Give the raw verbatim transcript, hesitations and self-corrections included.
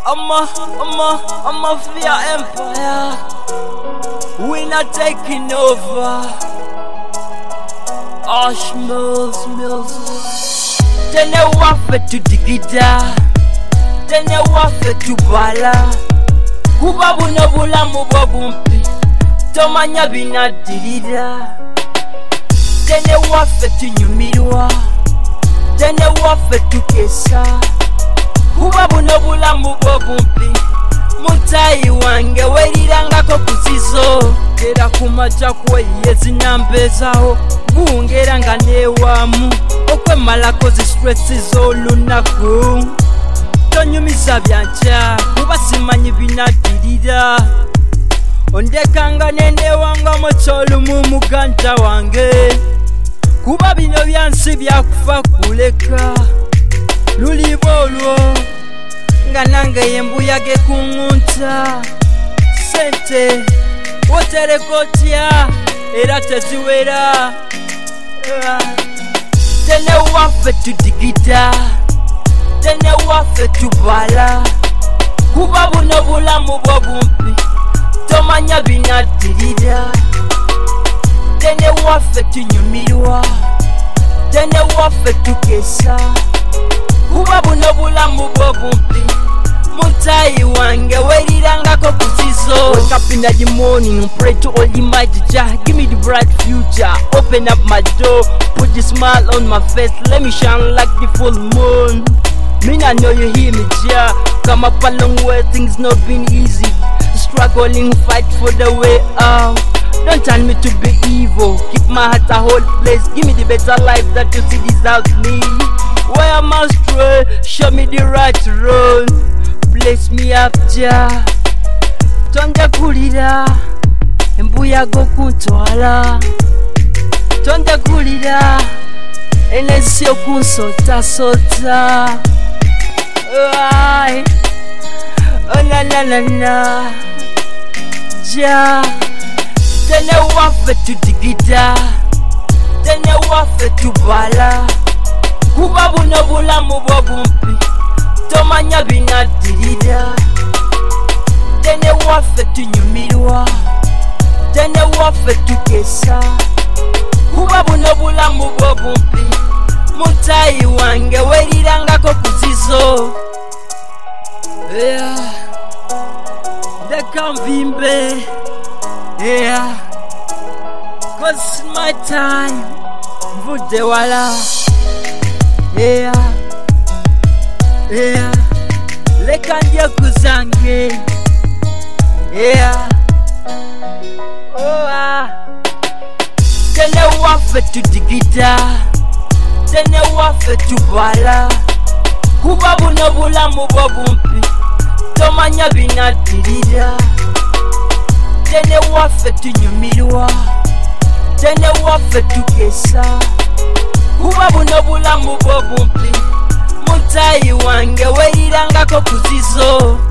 I'm a, I'm a, I'm a fear empire. We not taking over. Ash mills, mills. Then they wafe to digida. Then they wafe to bala. Kubabu no bulamu bobumpi. Tomanya bina dirida. Then they wafe to nyumirwa. Then they wafe to kesa. Kubabu no bulamu bobumpi. Mutai wange werirangako kuzizo. Era kumacha kwe yezi nambezaho. Bungeranga newamu. Okwe malako zi stressi zolunaku. Tonyumisa byancha. Kuba simanyi binadirira. Ondekanga nende wanga mocholu mu muganja wange. Kuba bino byansi byakufa kuleka. Lulibolwo nga nange yembuyage kungunta. Sente oterekotya era teziwera. Tene wafe tudigida. Tene wafe tubala. Kuba buno bulamu bobumpi. Tomanya binadirira. Tene wafe tunyumirwa. Tene wafe tukesa. Kuba buno bulamu bobumpi. Mutai wange werirangako kuzizo. Wake up in the morning, pray to Almighty Jah. Give me the bright future, open up my door. Put the smile on my face, let me shine like the full moon. Me I know you hear me, Jah. Come up a long way, things not been easy. Struggling, fight for the way out. Don't tell me to be evil, keep my heart a whole place. Give me the better life that you see deserves me. Where I must stray, show me the right road. Bless me up, Jah. Tonde kulira, embuyaga okuntwala. Tonde kulira, enesi okunsota-sota. Oh la la la la, Jah. Tene wafe tudigida. Tene wafe tubala. Kuba buno bulamu bobumpi. Tomanya binadirira. Tene wafe tunyumirwa. Tene wafe tukesa. Kuba buno bulamu bobumpi. Mutai wange werirangako kuzizo. Yeah. Dekamvimbe. Yeah. Cause my time vude wala. Yeah. Yeah. Leka ndia kuzange. Yeah. Oh ah. Tene wafe tudigida. Tene wafe tubala. Kuba buno bulamu bobumpi. Tomanya binadirira. Tene wafe tunyumirwa. Tene wafe tukesa. Kuba buno bulamu bobumpi. Mutai wange werirangako kuzizo.